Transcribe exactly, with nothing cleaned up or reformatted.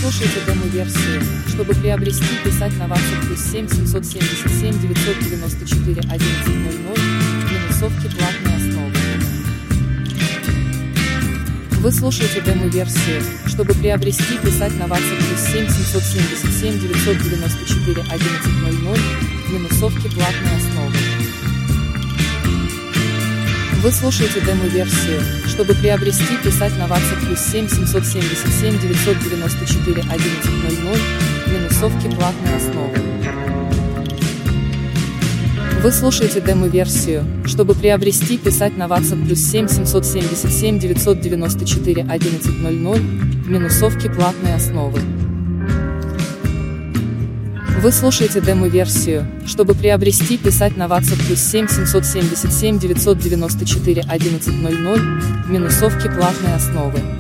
слушаете демо-версию. Чтобы приобрести, писать на WhatsApp плюс семь семьсот семьдесят семь девятьсот девяносто четыре одиннадцать ноль ноль, минусовки платной основы. Вы слушаете демо-версию. Чтобы приобрести, писать на WhatsApp плюс семь семьсот семьдесят семь девятьсот девяносто четыре одиннадцать ноль ноль, минусовки платной основы. Вы слушаете демо-версию. Чтобы приобрести, писать на WhatsApp плюс семь семьсот семьдесят семь девятьсот девяносто четыре одиннадцать ноль ноль, минусовки платной основы. Вы слушаете демо-версию. Чтобы приобрести, писать на WhatsApp плюс семь семьсот семьдесят семь девятьсот девяносто четыре одиннадцать ноль ноль, минусовки платной основы. Вы слушаете демо-версию. Чтобы приобрести, писать на WhatsApp плюс семь семьсот семьдесят семь девятьсот девяносто четыре одиннадцать ноль ноль, минусовки платной основы.